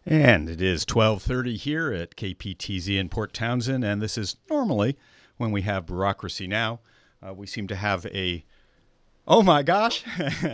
And it is 12:30 here at KPTZ in Port Townsend, and this is normally when we have Bureaucracy Now. We seem to have a... Oh my gosh!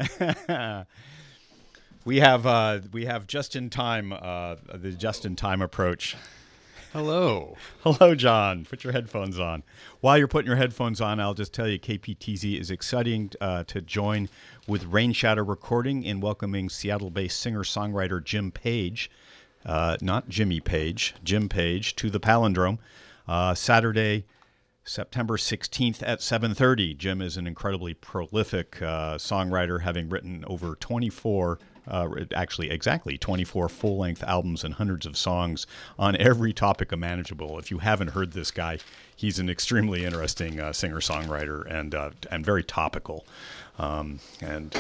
we have just in time, the just in time approach. Hello. Hello, John. Put your headphones on. While you're putting your headphones on, I'll just tell you KPTZ is exciting to join with Rain Shadow Recording in welcoming Seattle-based singer-songwriter Jim Page, not Jimmy Page, Jim Page, to the Palindrome Saturday, September 16th at 7:30. Jim is an incredibly prolific songwriter, having written over 24 exactly 24 full-length albums and hundreds of songs on every topic imaginable. If you haven't heard this guy, he's an extremely interesting singer-songwriter and very topical. Is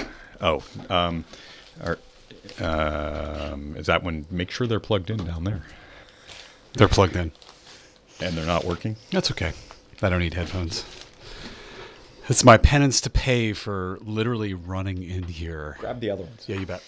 that when? Make sure they're plugged in down there. They're plugged in. And they're not working? That's okay. I don't need headphones. It's my penance to pay for literally running in here. Grab the other ones. Yeah, you bet.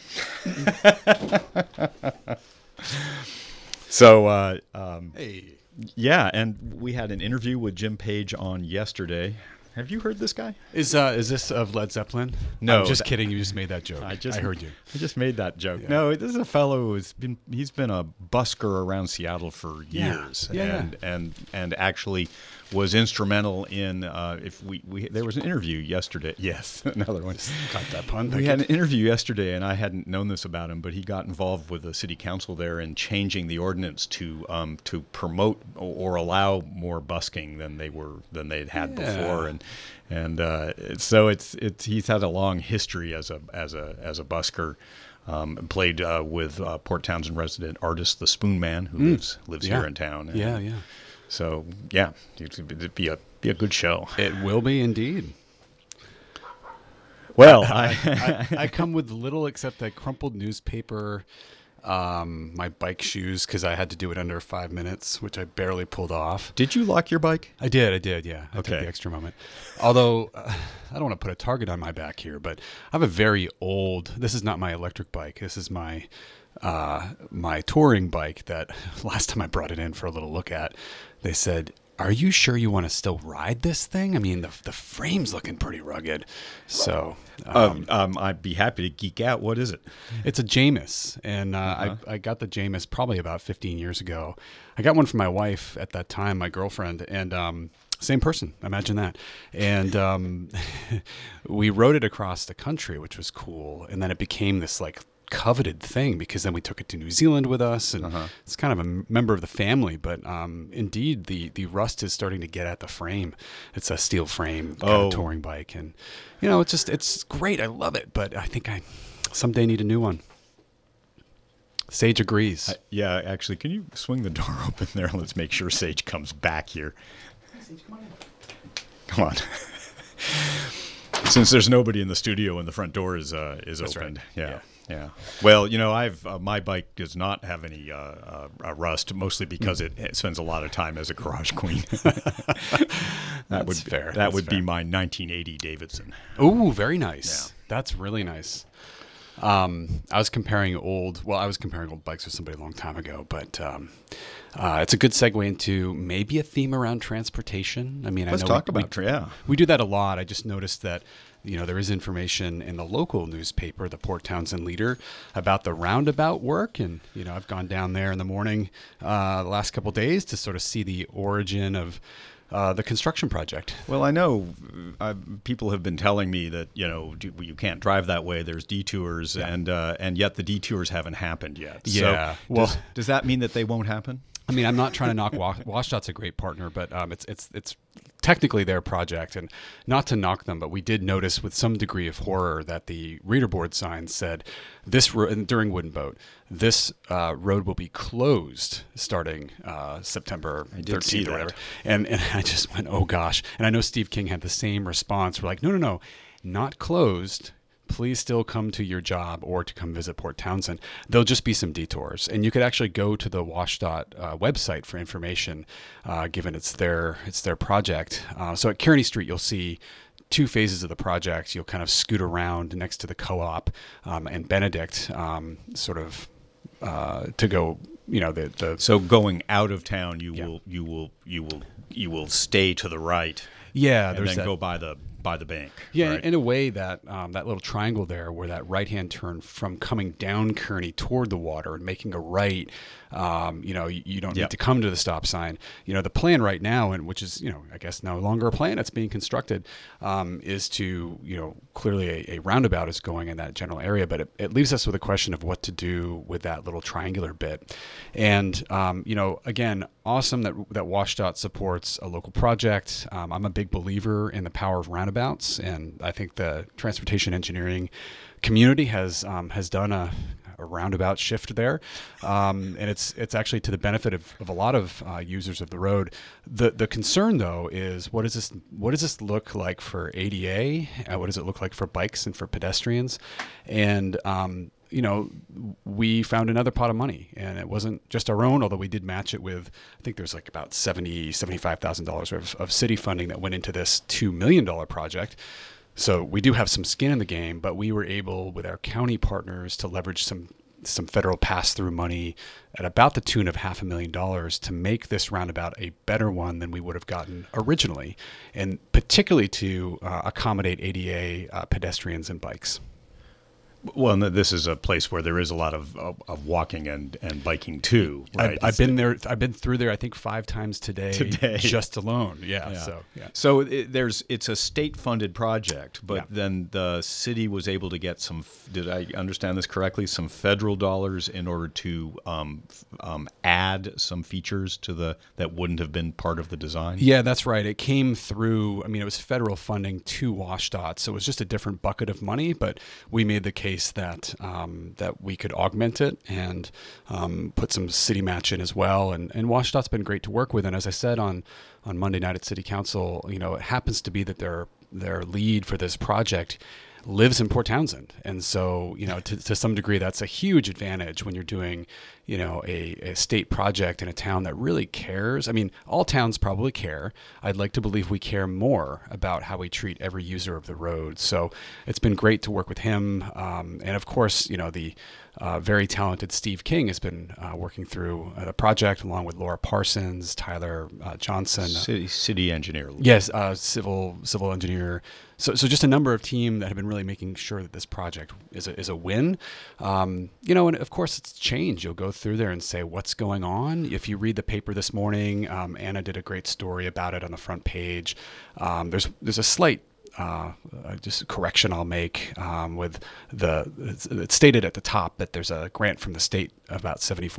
So, Hey. yeah, and we had an interview with Jim Page on yesterday. Have you heard this guy? Is this of Led Zeppelin? No. I'm just kidding. You just made that joke. I heard you. I just made that joke. Yeah. No, this is a fellow he's been a busker around Seattle for years, Yeah. and actually was instrumental in there was an interview yesterday. Yes, another one. Got that pun. We had an interview yesterday, and I hadn't known this about him, but he got involved with the city council there in changing the ordinance to promote or allow more busking than they'd had before, so he's had a long history as a busker. Played with Port Townsend resident artist the Spoon Man, who lives here in town. And yeah. So yeah, it'd be a good show. It will be indeed. Well, I come with little except a crumpled newspaper, my bike shoes because I had to do it under 5 minutes, which I barely pulled off. Did you lock your bike? I did. Yeah, I took the extra moment. Although I don't want to put a target on my back here, but I have a very old. This is not my electric bike. This is my touring bike that last time I brought it in for a little look at, they said, "Are you sure you want to still ride this thing? I mean, the frame's looking pretty rugged." So I'd be happy to geek out. What is it? it's a Jamis, and I got the Jamis probably about 15 years ago. I got one for my wife at that time, my girlfriend, and same person, imagine that. And we rode it across the country, which was cool. And then it became this like coveted thing because then we took it to New Zealand with us, and it's kind of a member of the family. But indeed, the rust is starting to get at the frame. It's a steel frame kind of touring bike, and it's great. I love it, but I think I someday need a new one. Sage agrees. Yeah, actually, can you swing the door open there? Let's make sure Sage comes back here. Come on. Since there's nobody in the studio and the front door is That's opened. right. Yeah. Well, I've my bike does not have any rust, mostly because it spends a lot of time as a garage queen. That's fair. That would be my 1980 Davidson. Ooh, very nice. Yeah. That's really nice. I was comparing old bikes with somebody a long time ago, but it's a good segue into maybe a theme around transportation. I mean, Let's talk about we do that a lot. I just noticed that there is information in the local newspaper, the Port Townsend Leader, about the roundabout work, and I've gone down there in the morning the last couple of days to sort of see the origin of the construction project. Well, I know people have been telling me that you can't drive that way. There's detours, and yet the detours haven't happened yet. Yeah. So Well, does that mean that they won't happen? I mean, I'm not trying to knock WashDOT's a great partner, but it's technically their project, and not to knock them, but we did notice with some degree of horror that the reader board sign said during Wooden Boat, this road will be closed starting September 13th or whatever. And I just went, oh gosh. And I know Steve King had the same response. We're like, no, not closed. Please still come to your job or to come visit Port Townsend. There'll just be some detours. And you could actually go to the WashDOT website for information, given it's their project. So at Kearney Street, you'll see two phases of the project. You'll kind of scoot around next to the co-op and Benedict, sort of go. The So going out of town, Yeah. you will stay to the right. Yeah, and there's then that. go by the bank. Yeah, right? in a way that that little triangle there, where that right-hand turn from coming down Kearney toward the water and making a right, you don't Yep. need to come to the stop sign. The plan right now, and which is I guess no longer a plan, it's being constructed, is to clearly a roundabout is going in that general area, but it leaves us with a question of what to do with that little triangular bit. And again, awesome that WashDOT supports a local project. I'm a big believer in the power of roundabouts, and I think the transportation engineering community has done a roundabout shift there, and it's actually to the benefit of a lot of users of the road. The concern though is what does this look like for ADA? What does it look like for bikes and for pedestrians? And we found another pot of money, and it wasn't just our own, although we did match it with, I think there's like about $75,000 of city funding that went into this $2 million project. So we do have some skin in the game, but we were able, with our county partners, to leverage some federal pass-through money at about the tune of $500,000 to make this roundabout a better one than we would have gotten originally, and particularly to accommodate ADA pedestrians and bikes. Well, and this is a place where there is a lot of walking and biking too, right? I've been there. I've been through there, I think 5 times today. Just alone. Yeah. So it's a state-funded project, but Yeah. then the city was able to get some. Did I understand this correctly? Some federal dollars in order to add some features to that wouldn't have been part of the design. Yeah, that's right. It came through. I mean, it was federal funding to WashDOT, so it was just a different bucket of money. But we made the case that we could augment it and put some city match in as well. And WashDOT's been great to work with. And as I said on Monday night at City Council, it happens to be that their lead for this project lives in Port Townsend, and so to some degree that's a huge advantage when you're doing a state project in a town that really cares. I mean, all towns probably care. I'd like to believe we care more about how we treat every user of the road. So it's been great to work with him, and of course the very talented Steve King has been working through the project along with Laura Parsons, Tyler Johnson, city engineer. Yes, civil engineer. So just a number of team that have been really making sure that this project is a win. And of course it's change. You'll go through there and say what's going on. If you read the paper this morning, Anna did a great story about it on the front page. There's a slight just a correction I'll make with it's stated at the top that there's a grant from the state about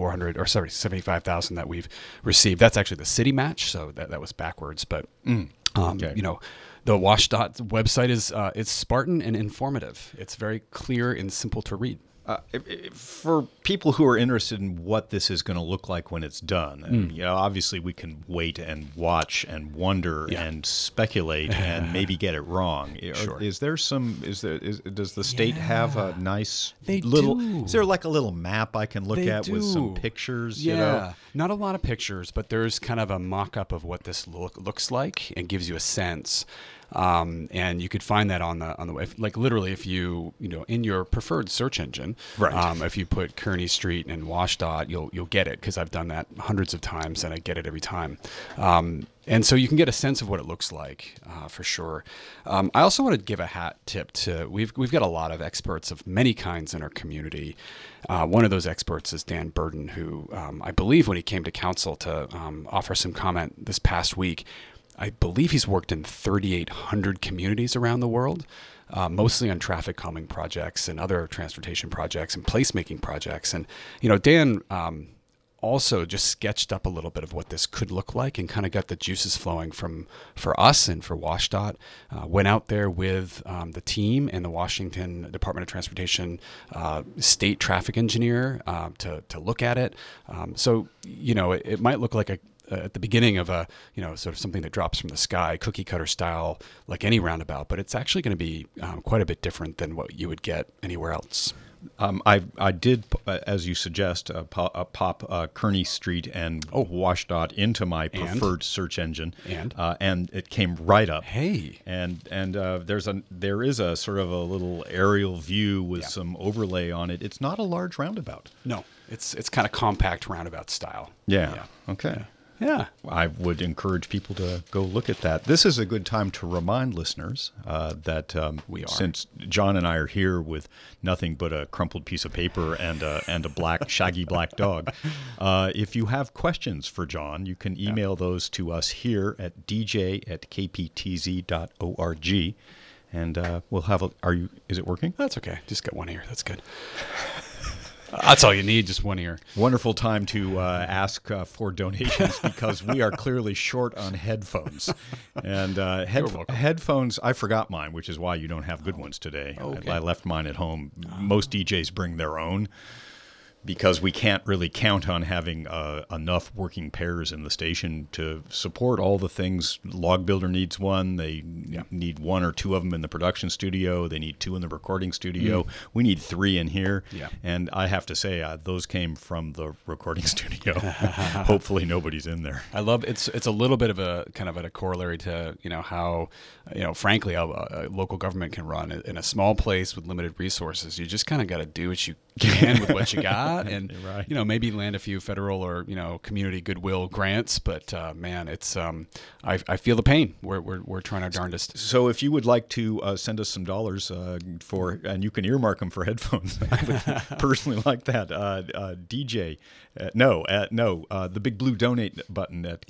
$75,000 that we've received. That's actually the city match, so that was backwards. But Okay. the WashDOT website is it's Spartan and informative. It's very clear and simple to read. For people who are interested in what this is going to look like when it's done, and, obviously we can wait and watch and wonder and speculate and maybe get it wrong. Sure. Does the state have a nice They little? do. Is there like a little map I can look They at with some do. pictures? Yeah, not a lot of pictures, but there's kind of a mock-up of what this looks like and gives you a sense. And you could find that on the way. Like literally, if you in your preferred search engine, right? If you put Kearney Street and WashDOT, you'll get it, because I've done that hundreds of times and I get it every time. And so you can get a sense of what it looks like for sure. I also want to give a hat tip to we've got a lot of experts of many kinds in our community. One of those experts is Dan Burden, who I believe when he came to council to offer some comment this past week, I believe he's worked in 3,800 communities around the world, mostly on traffic calming projects and other transportation projects and placemaking projects. And, Dan also just sketched up a little bit of what this could look like and kind of got the juices flowing for us and for WashDOT. Went out there with the team and the Washington Department of Transportation state traffic engineer to look at it. So, it might look like at the beginning of a sort of something that drops from the sky, cookie cutter style, like any roundabout, but it's actually going to be quite a bit different than what you would get anywhere else. I did, as you suggest, pop Kearney Street and WSDOT into my preferred search engine, and it came right up. Hey, and there is a sort of a little aerial view with some overlay on it. It's not a large roundabout. No, it's kind of compact roundabout style. Yeah. Okay. Yeah. I would encourage people to go look at that. This is a good time to remind listeners that since John and I are here with nothing but a crumpled piece of paper and a black, shaggy black dog, if you have questions for John, you can email those to us here at dj@kptz.org. And we'll have is it working? That's okay. Just got one ear. That's good. That's all you need, just one ear. Wonderful time to ask for donations because we are clearly short on headphones. And headphones, I forgot mine, which is why you don't have good ones today. Okay. I left mine at home. Most DJs bring their own because we can't really count on having enough working pairs in the station to support all the things. Log Builder needs one. They need one or two of them in the production studio. They need two in the recording studio. We need three in here. Yeah. And I have to say, those came from the recording studio. Hopefully nobody's in there. I love it's a little bit of a kind of a corollary to how frankly how a local government can run in a small place with limited resources. You just kind of got to do what you can with what you got. And right. Maybe land a few federal or community goodwill grants, but man, it's I feel the pain. We're trying our darndest. So if you would like to send us some dollars and you can earmark them for headphones, I would personally like that. DJ, the big blue donate button at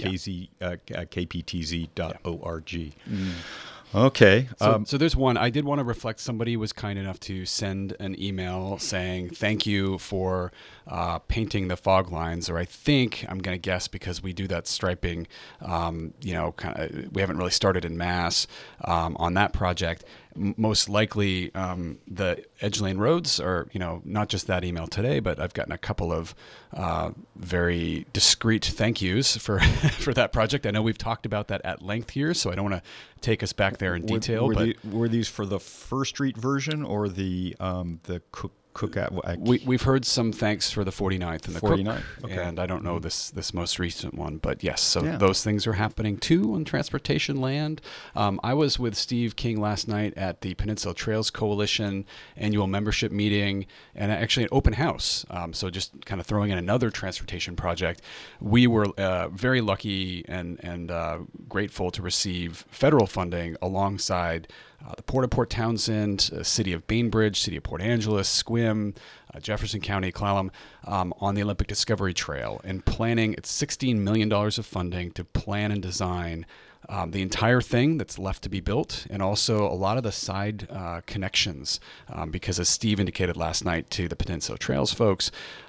kptz.org. Okay. So there's one. I did want to reflect. Somebody was kind enough to send an email saying thank you for painting the fog lines, or I think I'm going to guess because we do that striping. We haven't really started in mass on that project. Most likely, the Edge Lane roads are, not just that email today, but I've gotten a couple of very discreet thank yous for for that project. I know we've talked about that at length here, so I don't want to take us back there in detail. Were these for the First Street version or the Cook? We've heard some thanks for the 49th and the 49th, Cook, and I don't know this most recent one, but yes, so those things are happening too on transportation land. I was with Steve King last night at the Peninsula Trails Coalition annual membership meeting, and actually an open house. So just kind of throwing in another transportation project. We were very lucky and grateful to receive federal funding alongside the Port of Port Townsend, City of Bainbridge, City of Port Angeles, Sequim, Jefferson County, Clallam, on the Olympic Discovery Trail, and planning. It's $16 million of funding to plan and design the entire thing that's left to be built, and also a lot of the side connections, because as Steve indicated last night to the Peninsula Trails folks,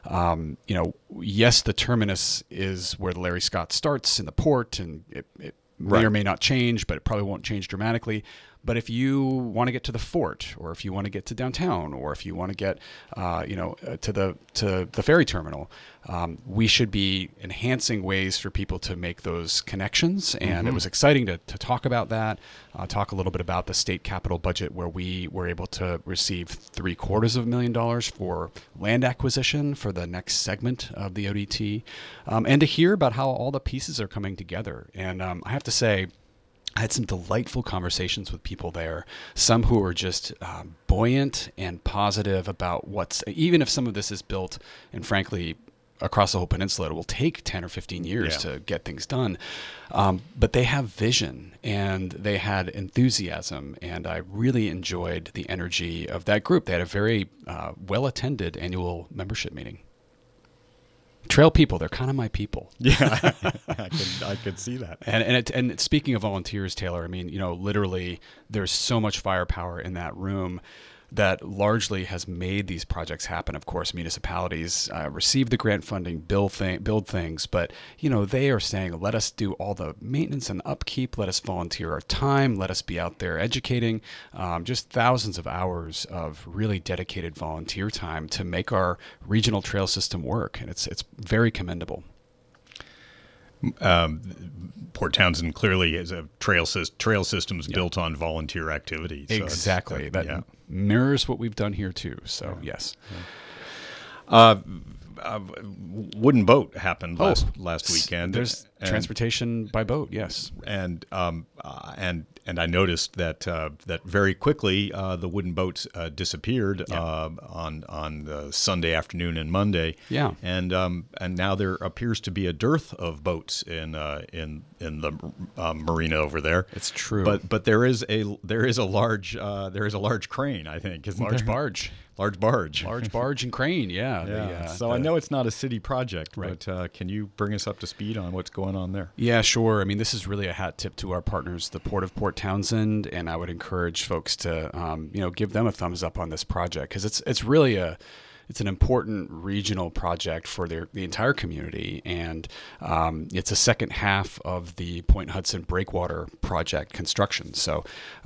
yes, the terminus is where the Larry Scott starts in the port, and it may or may not change, but it probably won't change dramatically. But if you want to get to the fort, or if you want to get to downtown, or if you want to get, to the ferry terminal, we should be enhancing ways for people to make those connections. And it was exciting to talk about that. Talk a little bit about the state capital budget, where we were able to receive $750,000 for land acquisition for the next segment of the ODT, and to hear about how all the pieces are coming together. And I have to say, I had some delightful conversations with people there, some who are just buoyant and positive about even if some of this is built, and frankly, across the whole peninsula, it will take 10 or 15 years to get things done. But they have vision and they had enthusiasm, and I really enjoyed the energy of that group. They had a very well-attended annual membership meeting. Trail people, they're kind of my people. Yeah, I could see that. And speaking of volunteers, Taylor, I mean, literally there's so much firepower in that room that largely has made these projects happen. Of course, municipalities receive the grant funding, build things, but they are saying, let us do all the maintenance and upkeep, let us volunteer our time, let us be out there educating, just thousands of hours of really dedicated volunteer time to make our regional trail system work, and it's very commendable. Port Townsend clearly is a trail systems built on volunteer activity. So exactly. That mirrors what we've done here too. So yes. Wooden boat happened last weekend. There's transportation by boat, yes. And I noticed that that very quickly the wooden boats disappeared on the Sunday afternoon and Monday. Yeah. And now there appears to be a dearth of boats in the marina over there. It's true. But there is a large crane, I think. Large barge. Large barge. Large barge and crane, yeah. So I know it's not a city project, right. But can you bring us up to speed on what's going on there? Yeah, sure. I mean, this is really a hat tip to our partners, the Port of Port Townsend, and I would encourage folks to, give them a thumbs up on this project because it's really it's an important regional project for the entire community, and it's a second half of the Point Hudson Breakwater project construction. So,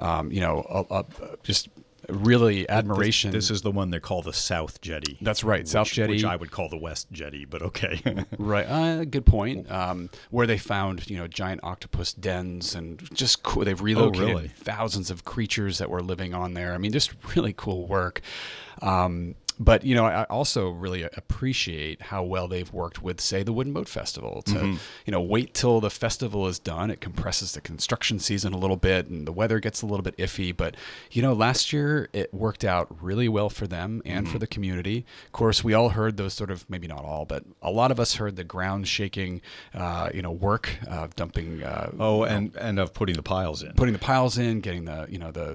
just really admiration. This is the one they call the South Jetty. That's right, South Jetty. Which I would call the West Jetty, but okay. Right, good point. Where they found, giant octopus dens and just cool. They've relocated thousands of creatures that were living on there. I mean, just really cool work. But, I also really appreciate how well they've worked with, say, the Wooden Boat Festival to, wait till the festival is done. It compresses the construction season a little bit and the weather gets a little bit iffy. But, last year it worked out really well for them and for the community. Of course, we all heard those sort of, maybe not all, but a lot of us heard the ground shaking, work of dumping. And of putting the piles in. Putting the piles in, getting the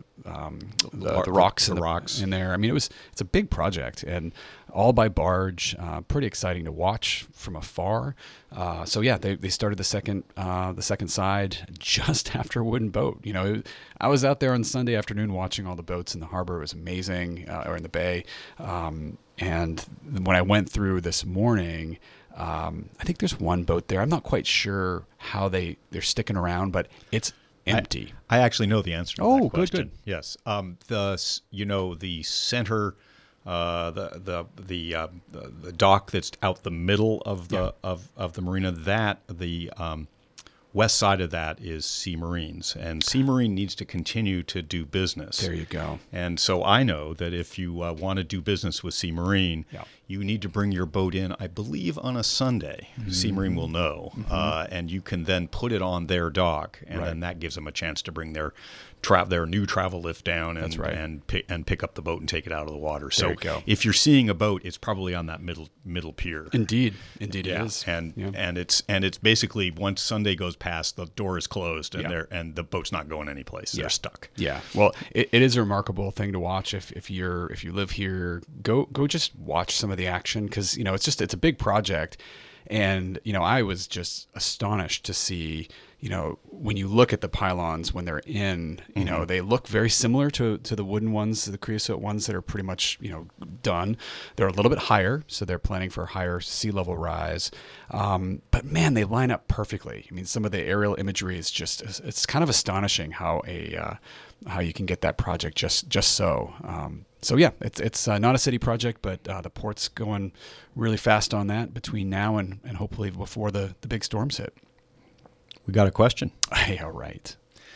rocks in there. I mean, it's a big project. And all by barge, pretty exciting to watch from afar. They started the second side just after Wooden Boat. I was out there on Sunday afternoon watching all the boats in the harbor. It was amazing, or in the bay. And when I went through this morning, I think there's one boat there. I'm not quite sure how they're sticking around, but it's empty. I actually know the answer to that question. Good. Yes. The center. The dock that's out the middle of the marina, that the west side of that is Sea Marines, and Sea Marine needs to continue to do business. There you go. And so I know that if you want to do business with Sea Marine, you need to bring your boat in, I believe, on a Sunday. Sea Marine will know, and you can then put it on their dock, and then that gives them a chance to bring their new travel lift down and pick up the boat and take it out of the water. So if you're seeing a boat, it's probably on that middle pier. Indeed it is. And it's basically once Sunday goes past, the door is closed and the boat's not going anyplace. They're stuck. Yeah. Well, it is a remarkable thing to watch. If you live here, go just watch some of the action because it's a big project. And, I was just astonished to see, when you look at the pylons when they're in, they look very similar to the wooden ones, the creosote ones that are pretty much, done. They're a little bit higher, so they're planning for a higher sea level rise. But man, they line up perfectly. I mean, some of the aerial imagery is it's kind of astonishing how you can get that project just so. It's not a city project, but the port's going really fast on that between now and hopefully before the big storms hit. We got a question. Hey, all right.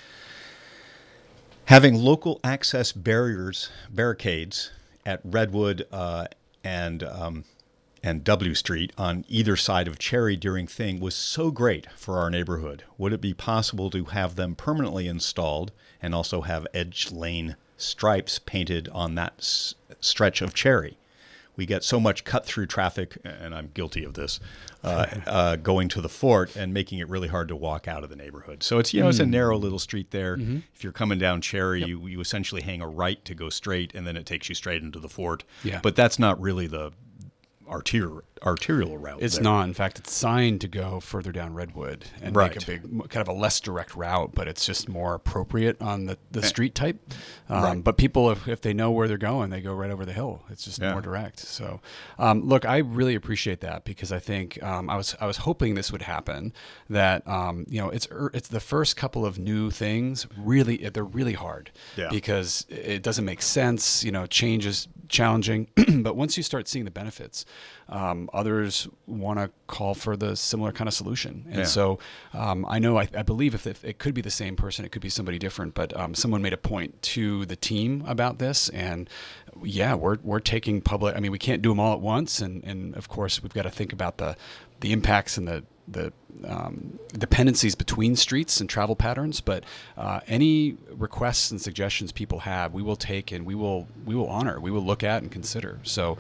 Having local access barricades at Redwood and W Street on either side of Cherry during Thing was so great for our neighborhood. Would it be possible to have them permanently installed and also have edge lane stripes painted on that stretch of Cherry? We get so much cut-through traffic, and I'm guilty of this, going to the fort and making it really hard to walk out of the neighborhood. So it's it's a narrow little street there. Mm-hmm. If you're coming down Cherry, you essentially hang a right to go straight, and then it takes you straight into the fort. Yeah. But that's not really the arterial route. It's not. In fact, it's signed to go further down Redwood and make a big, kind of a less direct route, but it's just more appropriate on the street type. But people, if they know where they're going, they go right over the hill. It's just more direct. So, look, I really appreciate that because I think I was hoping this would happen. That it's the first couple of new things. Really, they're really hard because it doesn't make sense. Change is challenging, but once you start seeing the benefits, others want to call for the similar kind of solution. And so I know, I believe if it could be the same person, it could be somebody different, but someone made a point to the team about this. And we're taking public, I mean, we can't do them all at once. And of course, we've got to think about the impacts and the dependencies between streets and travel patterns, but any requests and suggestions people have, we will take and we will honor, we will look at and consider. So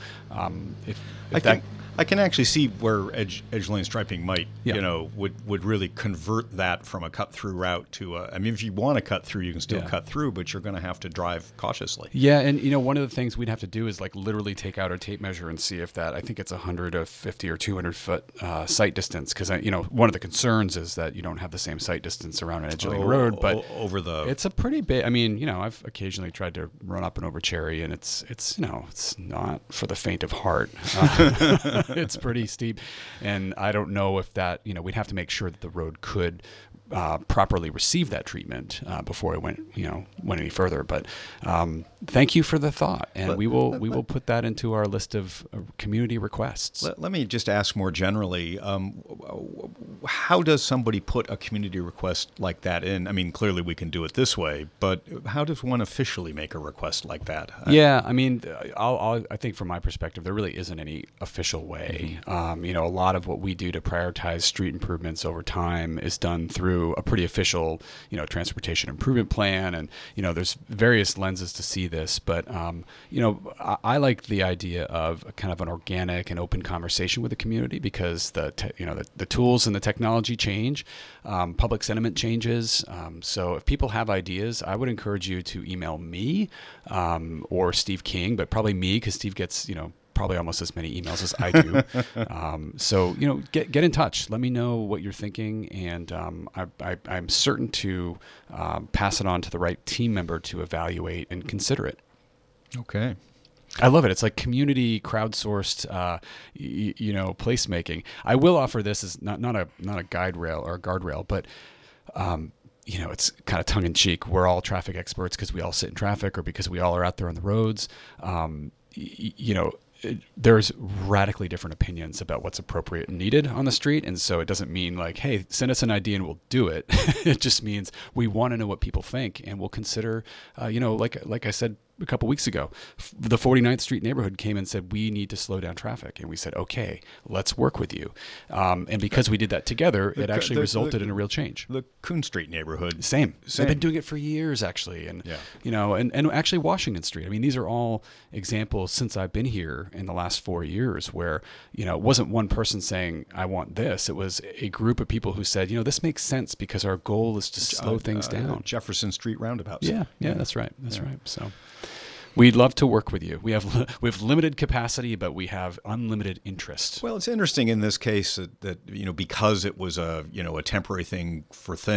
I can actually see where edge lane striping might, would really convert that from a cut through route to I mean, if you want to cut through, you can still cut through, but you're going to have to drive cautiously. Yeah, and one of the things we'd have to do is like literally take out our tape measure and see if that, I think it's 150 or 200 foot sight distance, because one of the concerns is that you don't have the same sight distance around an edge lane road, but it's a pretty big. I mean, I've occasionally tried to run up and over Cherry, and it's not for the faint of heart. It's pretty steep, and I don't know if that, we'd have to make sure that the road could properly receive that treatment before it went any further. But thank you for the thought, and we will put that into our list of community requests. Let me just ask more generally, how does somebody put a community request like that in? I mean, clearly we can do it this way, but how does one officially make a request like that? Yeah, I mean, I think from my perspective, there really isn't any official way. A lot of what we do to prioritize street improvements over time is done through a pretty official, transportation improvement plan, and there's various lenses to see this. But I like the idea of a kind of an organic and open conversation with the community, because the tools and the technology change, public sentiment changes. So if people have ideas, I would encourage you to email me or Steve King, but probably me, because Steve gets probably almost as many emails as I do. So get in touch. Let me know what you're thinking, and I'm certain to pass it on to the right team member to evaluate and consider it. Okay. I love it. It's like community crowdsourced, placemaking. I will offer this as not a guide rail or a guardrail, but it's kind of tongue in cheek. We're all traffic experts because we all sit in traffic, or because we all are out there on the roads. There's radically different opinions about what's appropriate and needed on the street. And so it doesn't mean like, hey, send us an idea and we'll do it. It just means we want to know what people think, and we'll consider, like I said a couple weeks ago, the 49th Street neighborhood came and said, we need to slow down traffic. And we said, okay, let's work with you. And because we did that together, it actually resulted in a real change. The Coon Street neighborhood. Same. They've been doing it for years, actually. And, and actually Washington Street. I mean, these are all examples since I've been here in the last 4 years where, it wasn't one person saying, I want this. It was a group of people who said, this makes sense because our goal is to slow things down. Jefferson Street roundabouts. Yeah, that's right. That's right. So we'd love to work with you. We have limited capacity, but we have unlimited interest. Well, it's interesting in this case that because it was a temporary thing,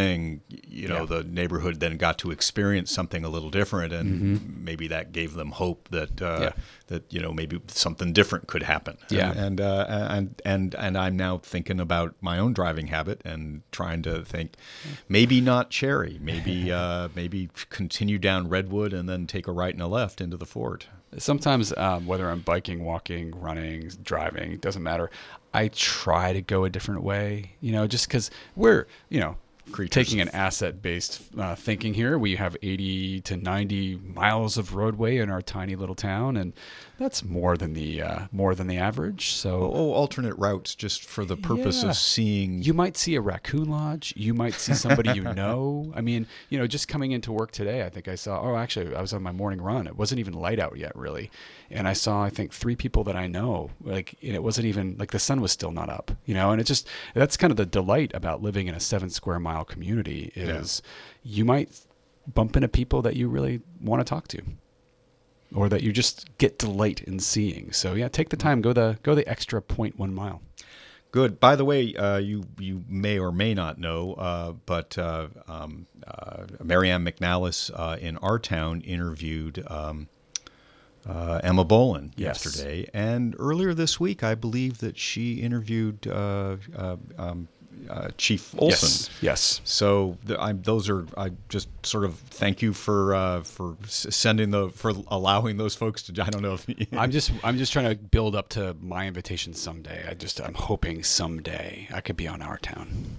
the neighborhood then got to experience something a little different, and maybe that gave them hope that maybe something different could happen. Yeah. And I'm now thinking about my own driving habit and trying to think maybe not Cherry, maybe continue down Redwood and then take a right and a left into the Fort. Sometimes, whether I'm biking, walking, running, driving, it doesn't matter. I try to go a different way, just because we're, Creatures. Taking an asset-based thinking here. We have 80 to 90 miles of roadway in our tiny little town, and that's more than the average. So, alternate routes just for the purpose of seeing. You might see a raccoon lodge. You might see somebody I mean, just coming into work today, I think I saw. Oh, actually, I was on my morning run. It wasn't even light out yet, really, and I saw I think 3 people that I know. And it wasn't even like the sun was still not up. And that's kind of the delight about living in a 7 square mile community is you might bump into people that you really want to talk to, or that you just get delight in seeing. So take the time, go the extra 0.1 mile. Good. By the way, you may or may not know, but Marianne McNallis in our town interviewed Emma Bolin yesterday, and earlier this week, I believe that she interviewed Chief Olson. Yes. So I just sort of thank you for allowing those folks to. I don't know if I'm just trying to build up to my invitation someday. I'm hoping someday I could be on Our Town.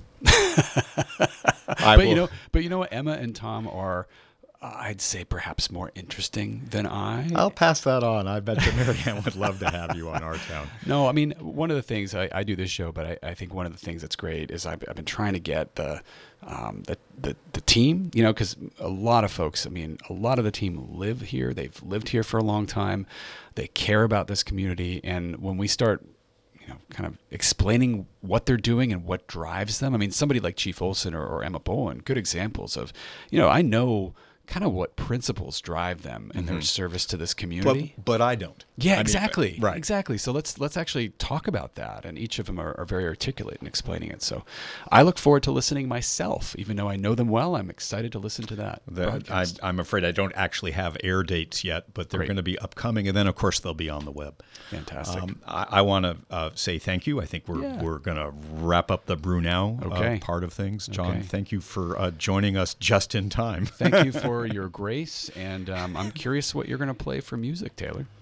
But you know what, Emma and Tom are, I'd say, perhaps more interesting than I. I'll pass that on. I bet you Mary Ann would love to have you on Our Town. No, I mean, one of the things I do this show, but I think one of the things that's great is I've been trying to get the team, because a lot of folks, a lot of the team live here. They've lived here for a long time. They care about this community, and when we start kind of explaining what they're doing and what drives them. Somebody like Chief Olson or Emma Bowen, good examples of, I know kind of what principles drive them in their service to this community. But I don't. Yeah, exactly. Right. Exactly. So let's actually talk about that. And each of them are very articulate in explaining it. So I look forward to listening myself. Even though I know them well, I'm excited to listen to that. I'm afraid I don't actually have air dates yet, but they're going to be upcoming. And then, of course, they'll be on the web. Fantastic. I want to say thank you. I think we're going to wrap up the Brew Now part of things. John, thank you for joining us just in time. Thank you for your grace. And I'm curious what you're going to play for music, Taylor.